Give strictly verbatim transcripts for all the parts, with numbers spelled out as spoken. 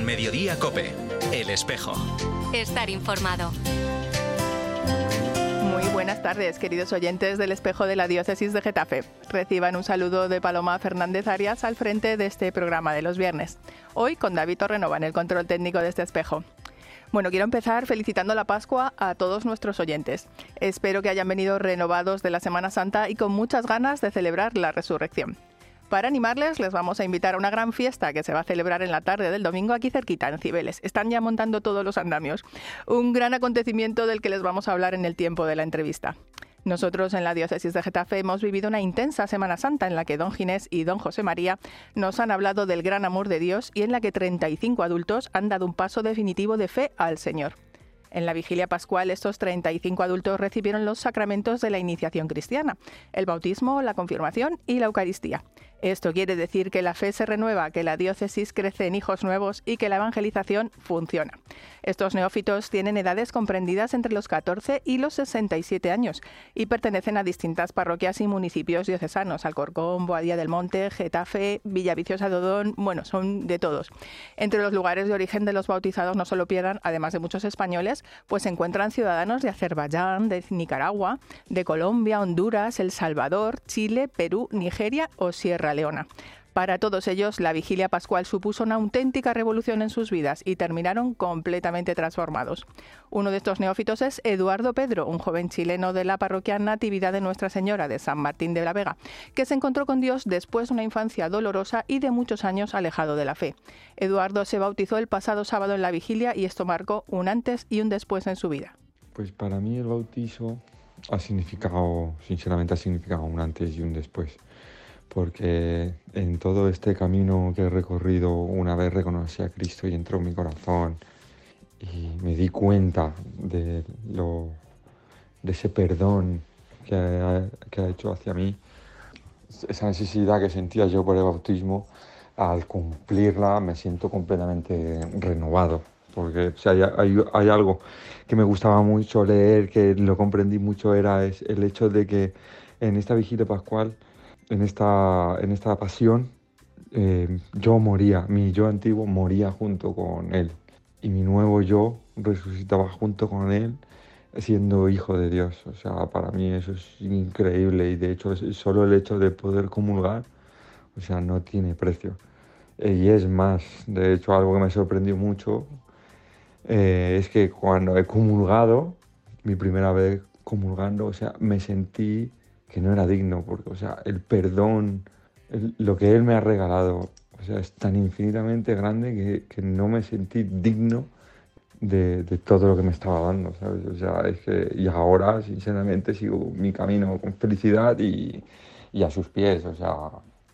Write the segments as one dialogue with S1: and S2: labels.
S1: En Mediodía COPE, El Espejo.
S2: Estar informado.
S3: Muy buenas tardes, queridos oyentes del Espejo de la Diócesis de Getafe. Reciban un saludo de Paloma Fernández Arias al frente de este programa de los viernes. Hoy con David Torrenova en el control técnico de este espejo. Bueno, quiero empezar felicitando la Pascua a todos nuestros oyentes. Espero que hayan venido renovados de la Semana Santa y con muchas ganas de celebrar la resurrección. Para animarles, les vamos a invitar a una gran fiesta que se va a celebrar en la tarde del domingo aquí cerquita, en Cibeles. Están ya montando todos los andamios. Un gran acontecimiento del que les vamos a hablar en el tiempo de la entrevista. Nosotros en la Diócesis de Getafe hemos vivido una intensa Semana Santa en la que don Ginés y don José María nos han hablado del gran amor de Dios y en la que treinta y cinco adultos han dado un paso definitivo de fe al Señor. En la vigilia pascual, estos treinta y cinco adultos recibieron los sacramentos de la iniciación cristiana, el bautismo, la confirmación y la Eucaristía. Esto quiere decir que la fe se renueva, que la diócesis crece en hijos nuevos y que la evangelización funciona. Estos neófitos tienen edades comprendidas entre los catorce y los sesenta y siete años y pertenecen a distintas parroquias y municipios diocesanos, Alcorcón, Boadilla del Monte, Getafe, Villaviciosa de Odón, bueno, son de todos. Entre los lugares de origen de los bautizados no solo pierdan, además de muchos españoles, pues se encuentran ciudadanos de Azerbaiyán, de Nicaragua, de Colombia, Honduras, El Salvador, Chile, Perú, Nigeria o Sierra Leona. Para todos ellos, la vigilia pascual supuso una auténtica revolución en sus vidas y terminaron completamente transformados. Uno de estos neófitos es Eduardo Pedro, un joven chileno de la parroquia Natividad de Nuestra Señora de San Martín de la Vega, que se encontró con Dios después de una infancia dolorosa y de muchos años alejado de la fe. Eduardo se bautizó el pasado sábado en la vigilia y esto marcó un antes y un después en su vida.
S4: Pues para mí el bautizo ha significado, sinceramente ha significado un antes y un después. Porque en todo este camino que he recorrido, una vez reconocí a Cristo y entró en mi corazón y me di cuenta de, lo, de ese perdón que ha, que ha hecho hacia mí, esa necesidad que sentía yo por el bautismo, al cumplirla me siento completamente renovado. Porque o sea, hay, hay, hay algo que me gustaba mucho leer, que lo comprendí mucho, era es el hecho de que en esta vigilia pascual, En esta, en esta pasión, eh, yo moría, mi yo antiguo moría junto con él. Y mi nuevo yo resucitaba junto con él, siendo hijo de Dios. O sea, para mí eso es increíble. Y de hecho, es solo el hecho de poder comulgar, o sea, no tiene precio. Eh, y es más, de hecho, algo que me sorprendió mucho, eh, es que cuando he comulgado, mi primera vez comulgando, o sea, me sentí que no era digno, porque, o sea, el perdón, el, lo que Él me ha regalado, o sea, es tan infinitamente grande que, que no me sentí digno de, de todo lo que me estaba dando, ¿sabes? O sea, es que, y ahora, sinceramente, sigo mi camino con felicidad y, y a sus pies, o sea,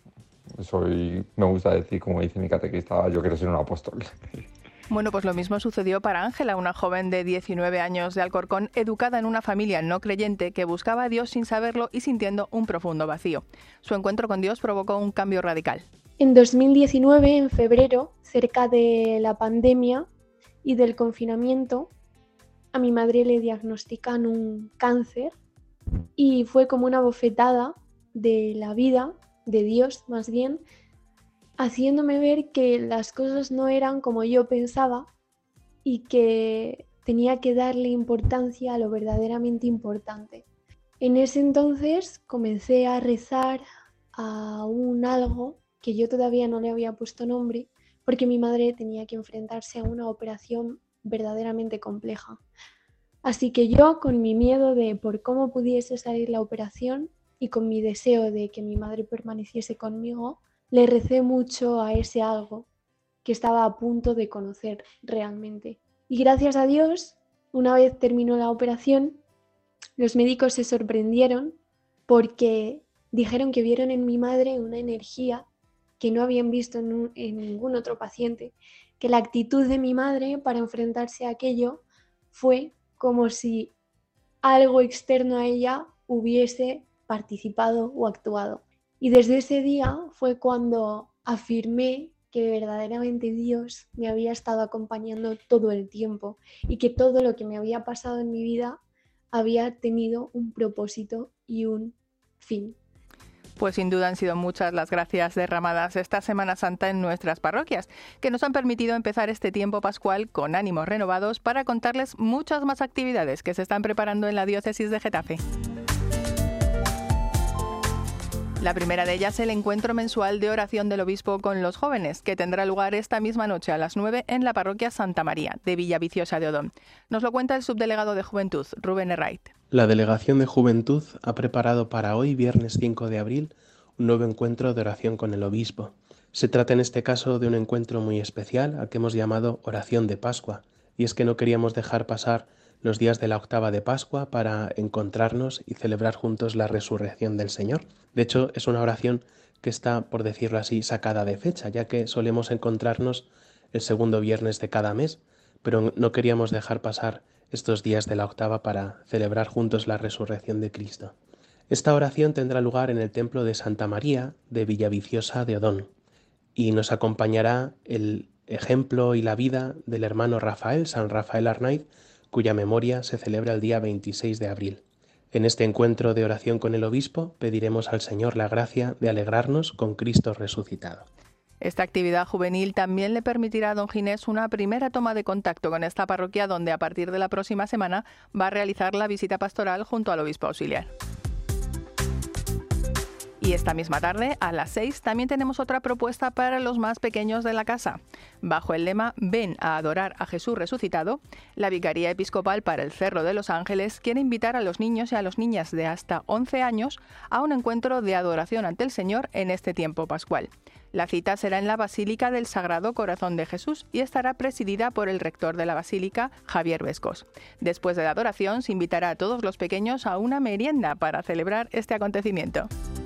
S4: soy, me gusta decir, como dice mi catequista, yo quiero ser un apóstol.
S3: Bueno, pues lo mismo sucedió para Ángela, una joven de diecinueve años de Alcorcón, educada en una familia no creyente que buscaba a Dios sin saberlo y sintiendo un profundo vacío. Su encuentro con Dios provocó un cambio radical.
S5: En dos mil diecinueve, en febrero, cerca de la pandemia y del confinamiento, a mi madre le diagnostican un cáncer y fue como una bofetada de la vida, de Dios más bien, haciéndome ver que las cosas no eran como yo pensaba y que tenía que darle importancia a lo verdaderamente importante. En ese entonces comencé a rezar a un algo que yo todavía no le había puesto nombre, porque mi madre tenía que enfrentarse a una operación verdaderamente compleja. Así que yo, con mi miedo de por cómo pudiese salir la operación y con mi deseo de que mi madre permaneciese conmigo, le recé mucho a ese algo que estaba a punto de conocer realmente. Y gracias a Dios, una vez terminó la operación, los médicos se sorprendieron porque dijeron que vieron en mi madre una energía que no habían visto en, un, en ningún otro paciente, que la actitud de mi madre para enfrentarse a aquello fue como si algo externo a ella hubiese participado o actuado. Y desde ese día fue cuando afirmé que verdaderamente Dios me había estado acompañando todo el tiempo y que todo lo que me había pasado en mi vida había tenido un propósito y un fin.
S3: Pues sin duda han sido muchas las gracias derramadas esta Semana Santa en nuestras parroquias, que nos han permitido empezar este tiempo pascual con ánimos renovados para contarles muchas más actividades que se están preparando en la diócesis de Getafe. La primera de ellas, el encuentro mensual de oración del obispo con los jóvenes, que tendrá lugar esta misma noche a las nueve en la parroquia Santa María de Villaviciosa de Odón. Nos lo cuenta el subdelegado de Juventud, Rubén Herraiz.
S6: La Delegación de Juventud ha preparado para hoy, viernes cinco de abril, un nuevo encuentro de oración con el obispo. Se trata en este caso de un encuentro muy especial al que hemos llamado Oración de Pascua, y es que no queríamos dejar pasar los días de la octava de Pascua para encontrarnos y celebrar juntos la resurrección del Señor. De hecho, es una oración que está, por decirlo así, sacada de fecha, ya que solemos encontrarnos el segundo viernes de cada mes, pero no queríamos dejar pasar estos días de la octava para celebrar juntos la resurrección de Cristo. Esta oración tendrá lugar en el templo de Santa María de Villaviciosa de Odón y nos acompañará el ejemplo y la vida del hermano Rafael, San Rafael Arnaiz, cuya memoria se celebra el día veintiséis de abril. En este encuentro de oración con el obispo pediremos al Señor la gracia de alegrarnos con Cristo resucitado.
S3: Esta actividad juvenil también le permitirá a don Ginés una primera toma de contacto con esta parroquia, donde a partir de la próxima semana va a realizar la visita pastoral junto al obispo auxiliar. Y esta misma tarde, a las seis, también tenemos otra propuesta para los más pequeños de la casa. Bajo el lema Ven a adorar a Jesús resucitado, la Vicaría Episcopal para el Cerro de los Ángeles quiere invitar a los niños y a las niñas de hasta once años a un encuentro de adoración ante el Señor en este tiempo pascual. La cita será en la Basílica del Sagrado Corazón de Jesús y estará presidida por el rector de la Basílica, Javier Vescos. Después de la adoración, se invitará a todos los pequeños a una merienda para celebrar este acontecimiento.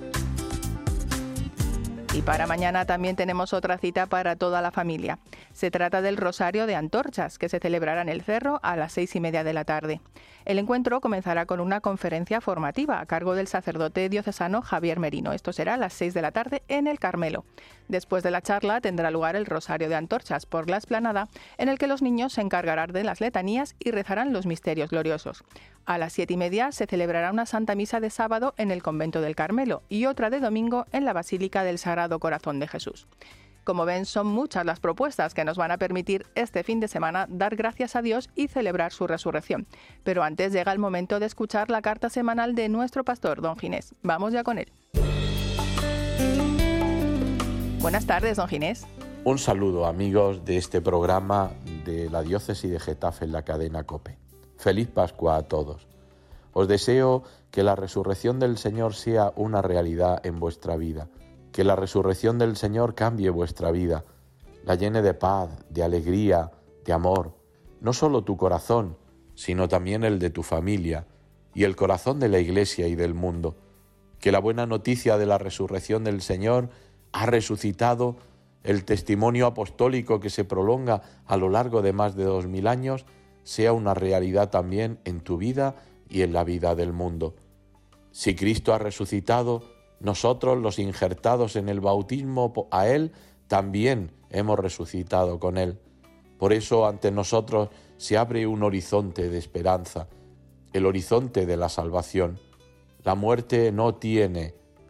S3: Y para mañana también tenemos otra cita para toda la familia. Se trata del Rosario de Antorchas, que se celebrará en el Cerro a las seis y media de la tarde. El encuentro comenzará con una conferencia formativa a cargo del sacerdote diocesano Javier Merino. Esto será a las seis de la tarde en el Carmelo. Después de la charla tendrá lugar el Rosario de Antorchas por la explanada, en el que los niños se encargarán de las letanías y rezarán los misterios gloriosos. A las siete y media se celebrará una Santa Misa de sábado en el Convento del Carmelo y otra de domingo en la Basílica del Sagrado Corazón de Jesús. Como ven, son muchas las propuestas que nos van a permitir este fin de semana dar gracias a Dios y celebrar su resurrección. Pero antes llega el momento de escuchar la carta semanal de nuestro pastor, don Ginés. Vamos ya con él. Buenas tardes, don Ginés.
S7: Un saludo, amigos de este programa de la Diócesis de Getafe en la cadena COPE. Feliz Pascua a todos. Os deseo que la resurrección del Señor sea una realidad en vuestra vida. Que la resurrección del Señor cambie vuestra vida, la llene de paz, de alegría, de amor, no solo tu corazón, sino también el de tu familia y el corazón de la Iglesia y del mundo. Que la buena noticia de la resurrección del Señor ha resucitado, el testimonio apostólico que se prolonga a lo largo de más de dos mil años, sea una realidad también en tu vida y en la vida del mundo. Si Cristo ha resucitado, nosotros, los injertados en el bautismo a Él, también hemos resucitado con Él. Por eso ante nosotros se abre un horizonte de esperanza, el horizonte de la salvación. La muerte no tiene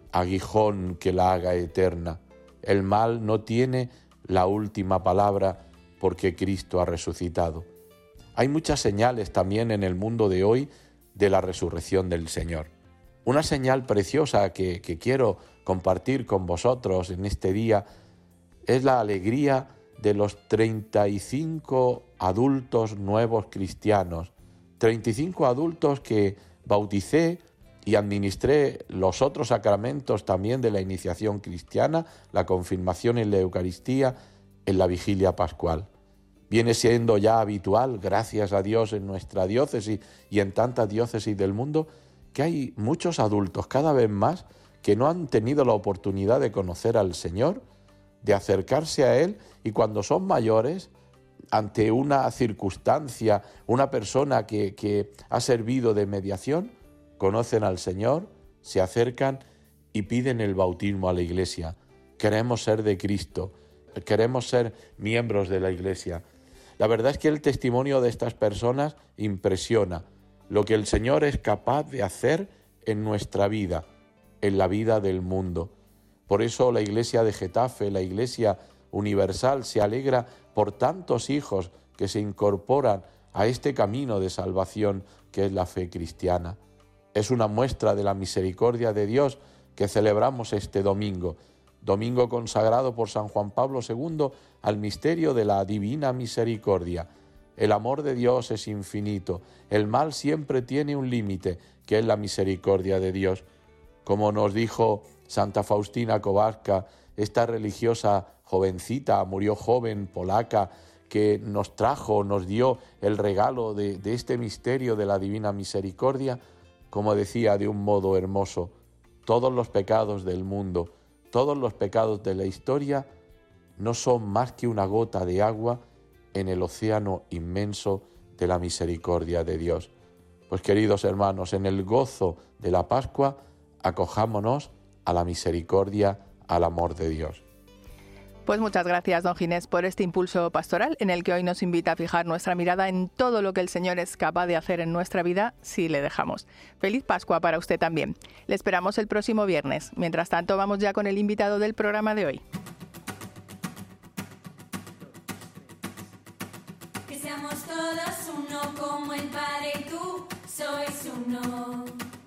S7: aguijón que la haga eterna. El mal no tiene la última palabra porque Cristo ha resucitado. Hay muchas señales también en el mundo de hoy de la resurrección del Señor. Una señal preciosa que, que quiero compartir con vosotros en este día es la alegría de los treinta y cinco adultos nuevos cristianos, treinta y cinco adultos que bauticé y administré los otros sacramentos también de la iniciación cristiana, la confirmación y la Eucaristía en la vigilia pascual. Viene siendo ya habitual, gracias a Dios, en nuestra diócesis y en tantas diócesis del mundo, que hay muchos adultos cada vez más que no han tenido la oportunidad de conocer al Señor, de acercarse a Él, y cuando son mayores, ante una circunstancia, una persona que, que ha servido de mediación, conocen al Señor, se acercan y piden el bautismo a la Iglesia. Queremos ser de Cristo, queremos ser miembros de la Iglesia. La verdad es que el testimonio de estas personas impresiona lo que el Señor es capaz de hacer en nuestra vida. en la vida del mundo. Por eso la Iglesia de Getafe, la Iglesia universal, se alegra por tantos hijos que se incorporan a este camino de salvación que es la fe cristiana. Es una muestra de la misericordia de Dios que celebramos este domingo, domingo consagrado por San Juan Pablo segundo al misterio de la divina misericordia. El amor de Dios es infinito, el mal siempre tiene un límite, que es la misericordia de Dios. Como nos dijo Santa Faustina Kowalska, esta religiosa jovencita, murió joven, polaca, que nos trajo, nos dio el regalo de, de este misterio de la divina misericordia, como decía de un modo hermoso, todos los pecados del mundo, todos los pecados de la historia no son más que una gota de agua en el océano inmenso de la misericordia de Dios. Pues queridos hermanos, en el gozo de la Pascua, acojámonos a la misericordia, al amor de Dios.
S3: Pues muchas gracias, don Ginés, por este impulso pastoral en el que hoy nos invita a fijar nuestra mirada en todo lo que el Señor es capaz de hacer en nuestra vida si le dejamos. Feliz Pascua para usted también. Le esperamos el próximo viernes. Mientras tanto, vamos ya con el invitado del programa de hoy.
S8: Que seamos todos uno como el Padre y tú sois uno.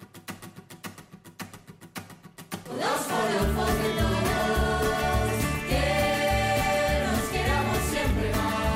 S8: Todos forofos de todos, que nos queramos siempre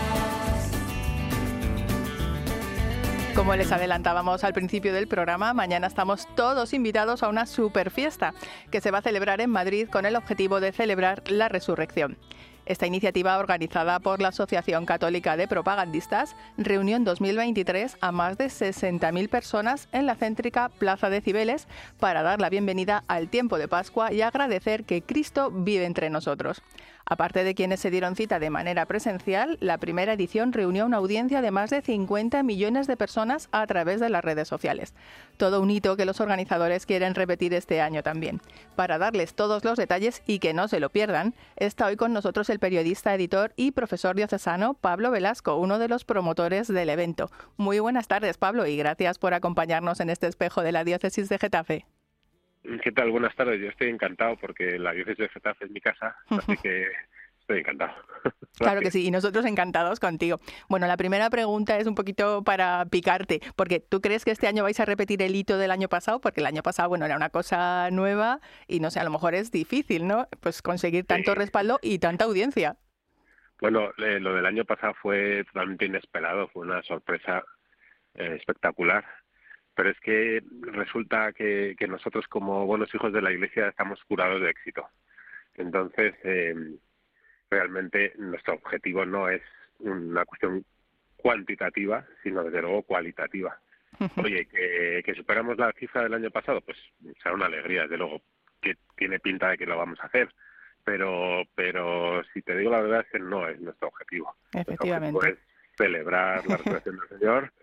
S8: más.
S3: Como les adelantábamos al principio del programa, mañana estamos todos invitados a una super fiesta que se va a celebrar en Madrid con el objetivo de celebrar la resurrección. Esta iniciativa, organizada por la Asociación Católica de Propagandistas, reunió en dos mil veintitrés a más de sesenta mil personas en la céntrica Plaza de Cibeles para dar la bienvenida al tiempo de Pascua y agradecer que Cristo vive entre nosotros. Aparte de quienes se dieron cita de manera presencial, la primera edición reunió una audiencia de más de cincuenta millones de personas a través de las redes sociales. Todo un hito que los organizadores quieren repetir este año también. Para darles todos los detalles y que no se lo pierdan, está hoy con nosotros el periodista, editor y profesor diocesano Pablo Velasco, uno de los promotores del evento. Muy buenas tardes, Pablo, y gracias por acompañarnos en este espejo de la diócesis de Getafe.
S9: ¿Qué tal? Buenas tardes. Yo estoy encantado porque la diócesis de Getafe es mi casa, así que estoy encantado.
S3: Claro que sí, y nosotros encantados contigo. Bueno, la primera pregunta es un poquito para picarte, porque ¿tú crees que este año vais a repetir el hito del año pasado? Porque el año pasado, bueno, era una cosa nueva y no sé, a lo mejor es difícil, ¿no? Pues conseguir tanto sí. respaldo y tanta audiencia.
S9: Bueno, eh, lo del año pasado fue totalmente inesperado, fue una sorpresa eh, espectacular. Pero es que resulta que, que nosotros como buenos hijos de la Iglesia estamos curados de éxito. Entonces, eh, realmente nuestro objetivo no es una cuestión cuantitativa, sino desde luego cualitativa. Oye, que, que superamos la cifra del año pasado, pues será una alegría, desde luego, que tiene pinta de que lo vamos a hacer. Pero, pero si te digo la verdad, es que no es nuestro objetivo.
S3: Efectivamente.
S9: Nuestro objetivo es celebrar la resurrección del Señor,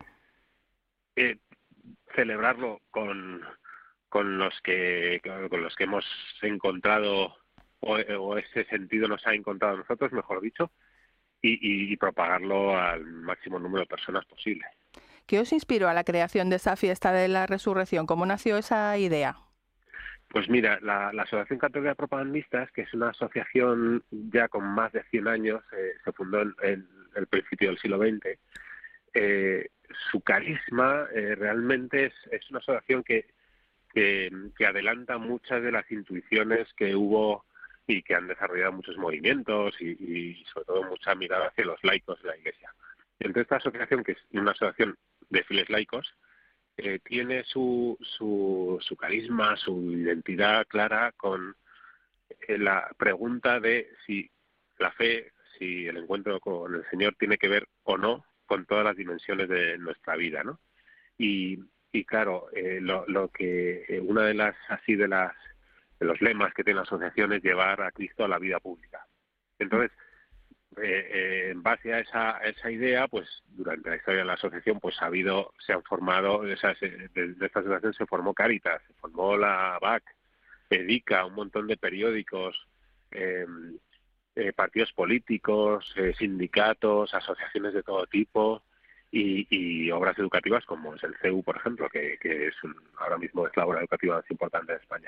S9: eh, celebrarlo con con los que con los que hemos encontrado o, o ese sentido nos ha encontrado a nosotros, mejor dicho, y, y, y propagarlo al máximo número de personas posible.
S3: ¿Qué os inspiró a la creación de esa fiesta de la resurrección? ¿Cómo nació esa idea?
S9: Pues mira, la, la Asociación Católica de Propagandistas, que es una asociación ya con más de cien años, eh, se fundó en, en el principio del siglo veinte, eh, su carisma eh, realmente es, es una asociación que, que, que adelanta muchas de las intuiciones que hubo y que han desarrollado muchos movimientos y, y sobre todo mucha mirada hacia los laicos de la Iglesia. Entonces esta asociación, que es una asociación de fieles laicos, eh, tiene su, su, su carisma, su identidad clara con eh, la pregunta de si la fe, si el encuentro con el Señor tiene que ver o no con todas las dimensiones de nuestra vida, ¿no? Y, y claro, eh, lo, lo que eh, una de las así de las de los lemas que tiene la asociación es llevar a Cristo a la vida pública. Entonces, eh, eh, en base a esa a esa idea, pues durante la historia de la asociación, pues ha habido, se han formado, esas, de, de esta asociación se formó Cáritas, se formó la B A C, EDICA, un montón de periódicos, eh, Eh, partidos políticos, eh, sindicatos, asociaciones de todo tipo y, y obras educativas como es el C E U, por ejemplo, que, que es un, ahora mismo es la obra educativa más importante de España.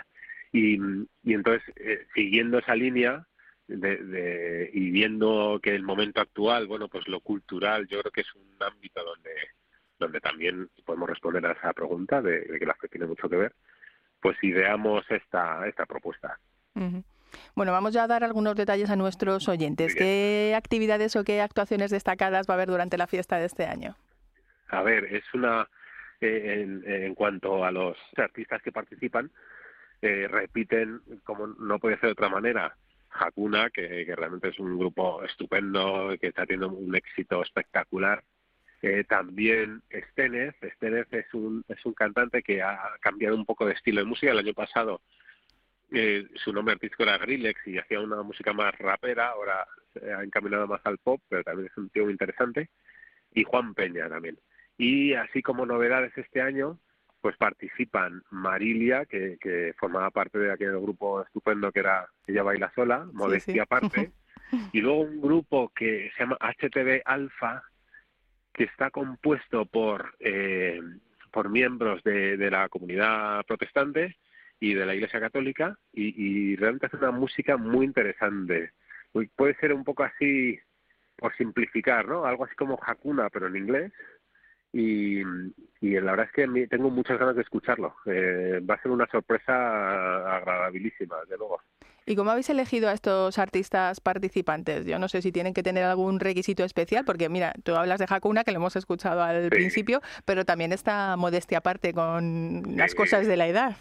S9: Y, y entonces, eh, siguiendo esa línea de, de, y viendo que el momento actual, bueno, pues lo cultural, yo creo que es un ámbito donde donde también podemos responder a esa pregunta de, de que la fe tiene mucho que ver, pues ideamos esta esta propuesta.
S3: Uh-huh. Bueno, vamos ya a dar algunos detalles a nuestros oyentes. ¿Qué actividades o qué actuaciones destacadas va a haber durante la fiesta de este año?
S9: A ver, es una, eh, en, en cuanto a los artistas que participan, eh, repiten, como no puede ser de otra manera, Hakuna, que, que realmente es un grupo estupendo, que está teniendo un éxito espectacular. Eh, también Stenez, Stenez es un, es un cantante que ha cambiado un poco de estilo de música. El año pasado eh, su nombre artístico era Grillex y hacía una música más rapera, ahora se ha encaminado más al pop, pero también es un tío muy interesante. Y Juan Peña también. Y así como novedades este año, pues participan Marilia, que, que formaba parte de aquel grupo estupendo que era Ella Baila Sola, Modestia
S3: sí, sí.
S9: Aparte, y luego un grupo que se llama H T V Alfa, que está compuesto por eh, por miembros de, de la comunidad protestante y de la Iglesia Católica, y, y realmente hace una música muy interesante. Puede ser un poco así, por simplificar, ¿no? Algo así como Hakuna, pero en inglés. Y, y la verdad es que me, tengo muchas ganas de escucharlo. Eh, va a ser una sorpresa agradabilísima, desde luego.
S3: ¿Y cómo habéis elegido a estos artistas participantes? Yo no sé si tienen que tener algún requisito especial, porque mira, tú hablas de Hakuna, que lo hemos escuchado al sí. principio, pero también está Modestia Aparte con sí. las cosas de la edad.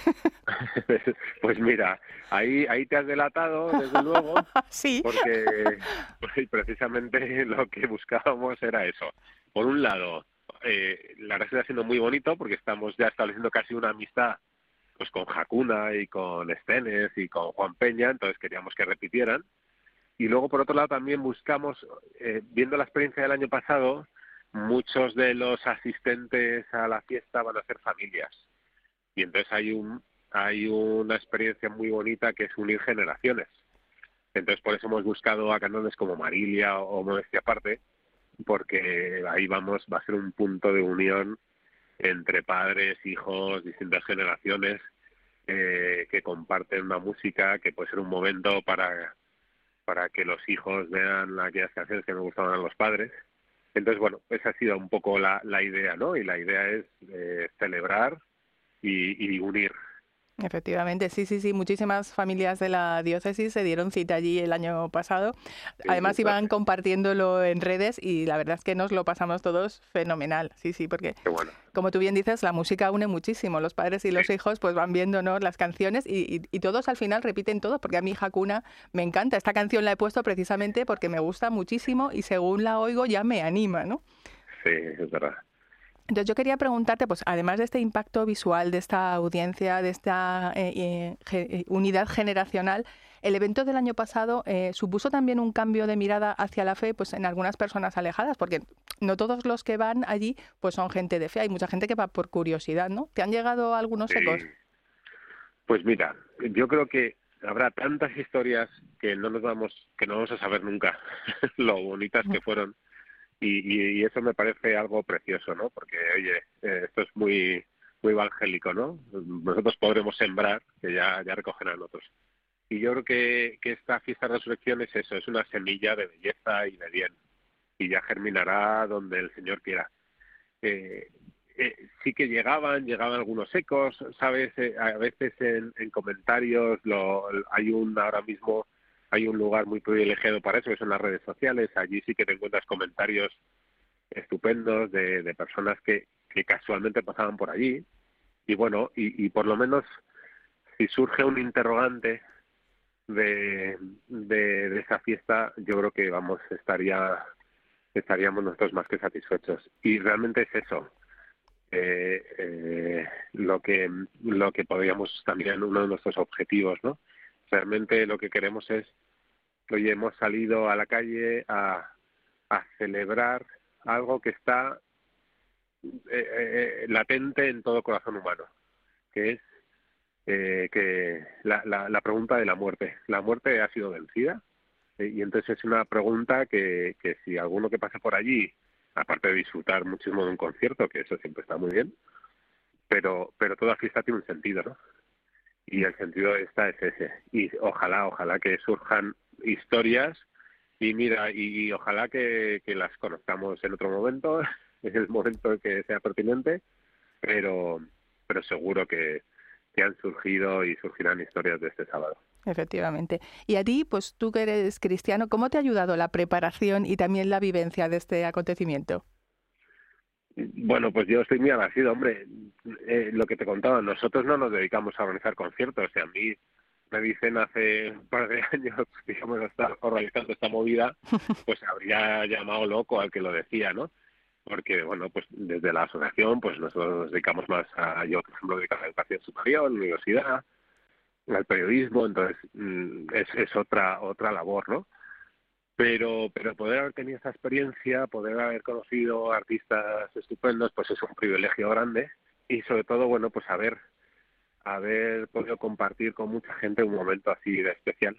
S9: Pues mira, ahí ahí te has delatado, desde luego,
S3: sí.
S9: porque pues, precisamente lo que buscábamos era eso. Por un lado, eh, la verdad es que está siendo muy bonito, porque estamos ya estableciendo casi una amistad pues con Hakuna y con Stenez y con Juan Peña, entonces queríamos que repitieran. Y luego, por otro lado, también buscamos, eh, viendo la experiencia del año pasado, muchos de los asistentes a la fiesta van a ser familias. Y entonces hay un hay una experiencia muy bonita que es unir generaciones. Entonces, por eso hemos buscado a cantantes como Marilia o Modestia Aparte, porque ahí vamos, va a ser un punto de unión entre padres, hijos, distintas generaciones eh, que comparten una música que puede ser un momento para, para que los hijos vean aquellas canciones que nos gustaban a los padres. Entonces, bueno, esa ha sido un poco la, la idea, ¿no? Y la idea es eh, celebrar y, y unir.
S3: Efectivamente, sí, sí, sí. Muchísimas familias de la diócesis se dieron cita allí el año pasado. Sí, Además sí, iban compartiéndolo en redes y la verdad es que nos lo pasamos todos fenomenal. Sí, sí, porque
S9: bueno.
S3: como tú bien dices, la música une muchísimo. Los padres y los sí. hijos pues van viendo, ¿no?, las canciones y, y, y todos al final repiten todo, porque a mí Hakuna me encanta. Esta canción la he puesto precisamente porque me gusta muchísimo y según la oigo ya me anima, ¿no?
S9: Sí, es verdad.
S3: Entonces yo quería preguntarte, pues además de este impacto visual, de esta audiencia, de esta eh, eh, unidad generacional, el evento del año pasado eh, supuso también un cambio de mirada hacia la fe, pues en algunas personas alejadas, porque no todos los que van allí pues son gente de fe, hay mucha gente que va por curiosidad, ¿no? ¿Te han llegado algunos ecos?
S9: Sí. Pues mira, yo creo que habrá tantas historias que no nos vamos, que no vamos a saber nunca lo bonitas que fueron. Y, y, y eso me parece algo precioso, ¿no? Porque, oye, eh, esto es muy muy evangélico, ¿no? Nosotros podremos sembrar, que ya, ya recogerán otros. Y yo creo que, que esta fiesta de resurrección es eso, es una semilla de belleza y de bien. Y ya germinará donde el Señor quiera. Eh, eh, sí que llegaban, llegaban algunos ecos, ¿sabes? Eh, a veces en, en comentarios lo, hay un ahora mismo... Hay un lugar muy privilegiado para eso, que son las redes sociales. Allí sí que te encuentras comentarios estupendos de, de personas que, que casualmente pasaban por allí. Y bueno, y, y por lo menos si surge un interrogante de, de, de esa fiesta, yo creo que vamos estaría estaríamos nosotros más que satisfechos. Y realmente es eso. Eh, eh, lo que lo que podríamos también, uno de nuestros objetivos, ¿no? Realmente lo que queremos es, hoy hemos salido a la calle a, a celebrar algo que está eh, eh, latente en todo corazón humano, que es eh, que la, la, la pregunta de la muerte. La muerte ha sido vencida eh, y entonces es una pregunta que, que si alguno que pase por allí, aparte de disfrutar muchísimo de un concierto, que eso siempre está muy bien, pero, pero toda fiesta tiene un sentido, ¿no? y el sentido de esta es ese. Y ojalá, ojalá que surjan historias y mira, y, y ojalá que, que las conozcamos en otro momento, en el momento que sea pertinente, pero, pero seguro que, que han surgido y surgirán historias de este sábado.
S3: Efectivamente. Y a ti, pues tú que eres cristiano, ¿cómo te ha ayudado la preparación y también la vivencia de este acontecimiento?
S9: Bueno, pues yo estoy muy agradecido, hombre. Eh, lo que te contaba, nosotros no nos dedicamos a organizar conciertos. O sea, a mí me dicen hace un par de años que íbamos a estar organizando esta movida, pues habría llamado loco al que lo decía, ¿no? Porque, bueno, pues desde la asociación, pues nosotros nos dedicamos más a, yo por ejemplo, dedico a la educación superior, la universidad, al periodismo, entonces es, es otra otra labor, ¿no? Pero pero poder haber tenido esa experiencia, poder haber conocido artistas estupendos, pues es un privilegio grande y sobre todo, bueno, pues haber haber podido compartir con mucha gente un momento así de especial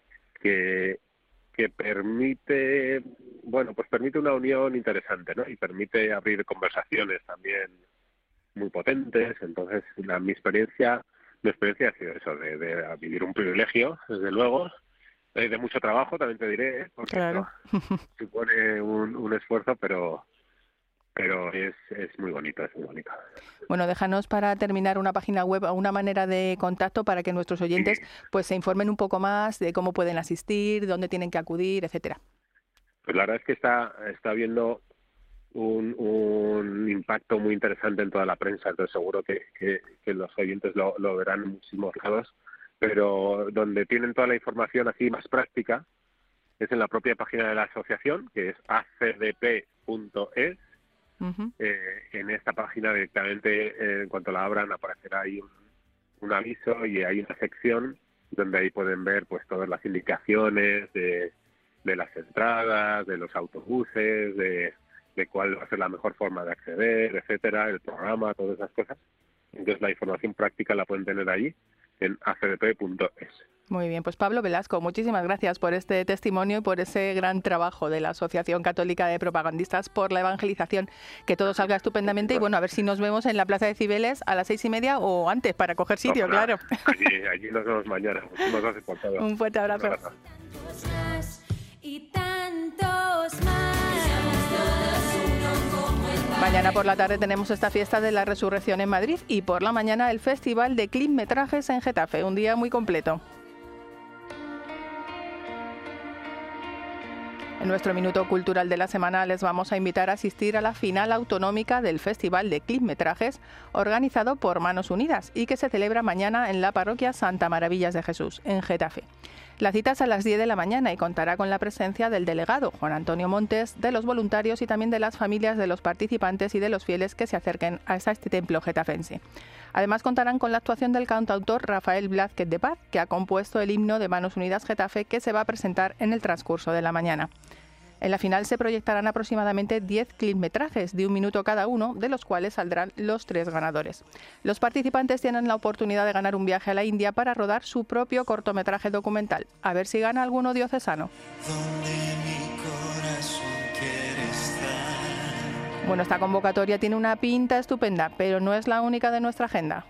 S9: que que permite, bueno, pues permite una unión interesante, ¿no? Y permite abrir conversaciones también muy potentes. Entonces, la, mi experiencia mi experiencia ha sido eso, de, de vivir un privilegio, desde luego, de, de mucho trabajo, también te diré, ¿eh? Porque
S3: claro.
S9: no, supone un, un esfuerzo, pero pero es, es muy bonito, es muy bonito.
S3: Bueno, déjanos para terminar una página web o una manera de contacto para que nuestros oyentes sí. pues se informen un poco más de cómo pueden asistir, dónde tienen que acudir, etcétera.
S9: Pues la verdad es que está está habiendo un, un impacto muy interesante en toda la prensa, entonces seguro que, que, que los oyentes lo, lo verán en muchísimos lados, pero donde tienen toda la información así más práctica es en la propia página de la asociación, que es a c d p punto es. Uh-huh. Eh, en esta página directamente, eh, en cuanto la abran, aparecerá ahí un, un aviso y hay una sección donde ahí pueden ver pues todas las indicaciones de, de las entradas, de los autobuses, de, de cuál va a ser la mejor forma de acceder, etcétera, el programa, todas esas cosas. Entonces la información práctica la pueden tener allí en a c d p punto es.
S3: Muy bien, pues Pablo Velasco, muchísimas gracias por este testimonio y por ese gran trabajo de la Asociación Católica de Propagandistas por la evangelización. Que todo salga estupendamente y bueno, a ver si nos vemos en la Plaza de Cibeles a las seis y media o antes para coger sitio, no, claro.
S9: Allí, allí nos vemos mañana. Muchísimas gracias por todo.
S3: Un fuerte abrazo.
S9: Un abrazo.
S8: Y tantos más.
S3: Mañana por la tarde tenemos esta fiesta de la Resurrección en Madrid y por la mañana el Festival de Clipmetrajes en Getafe, un día muy completo. En nuestro Minuto Cultural de la semana les vamos a invitar a asistir a la final autonómica del Festival de Clipmetrajes organizado por Manos Unidas y que se celebra mañana en la parroquia Santa Maravillas de Jesús, en Getafe. La cita es a las diez de la mañana y contará con la presencia del delegado, Juan Antonio Montes, de los voluntarios y también de las familias de los participantes y de los fieles que se acerquen a este templo getafense. Además contarán con la actuación del cantautor Rafael Blázquez de Paz, que ha compuesto el himno de Manos Unidas Getafe, que se va a presentar en el transcurso de la mañana. En la final se proyectarán aproximadamente diez clipmetrajes de un minuto cada uno, de los cuales saldrán los tres ganadores. Los participantes tienen la oportunidad de ganar un viaje a la India para rodar su propio cortometraje documental. A ver si gana alguno diocesano. Bueno, esta convocatoria tiene una pinta estupenda, pero no es la única de nuestra agenda.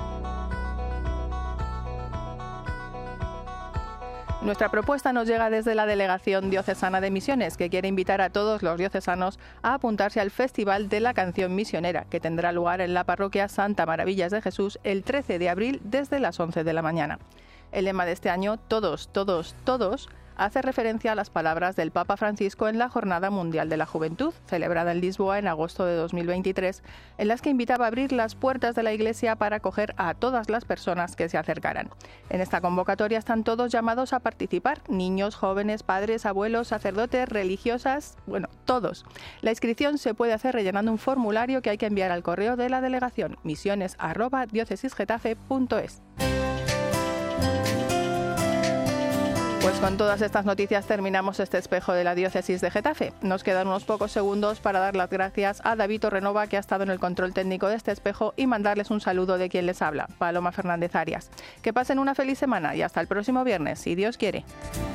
S3: Nuestra propuesta nos llega desde la Delegación Diocesana de Misiones, que quiere invitar a todos los diocesanos a apuntarse al Festival de la Canción Misionera, que tendrá lugar en la parroquia Santa Maravillas de Jesús el trece de abril desde las once de la mañana. El lema de este año, Todos, Todos, Todos, hace referencia a las palabras del Papa Francisco en la Jornada Mundial de la Juventud, celebrada en Lisboa en agosto de dos mil veintitrés, en las que invitaba a abrir las puertas de la Iglesia para acoger a todas las personas que se acercaran. En esta convocatoria están todos llamados a participar, niños, jóvenes, padres, abuelos, sacerdotes, religiosas, bueno, todos. La inscripción se puede hacer rellenando un formulario que hay que enviar al correo de la delegación, misiones arroba diócesisgetafe punto es. Pues con todas estas noticias terminamos este espejo de la diócesis de Getafe. Nos quedan unos pocos segundos para dar las gracias a David Torrenova, que ha estado en el control técnico de este espejo, y mandarles un saludo de quien les habla, Paloma Fernández Arias. Que pasen una feliz semana y hasta el próximo viernes, si Dios quiere.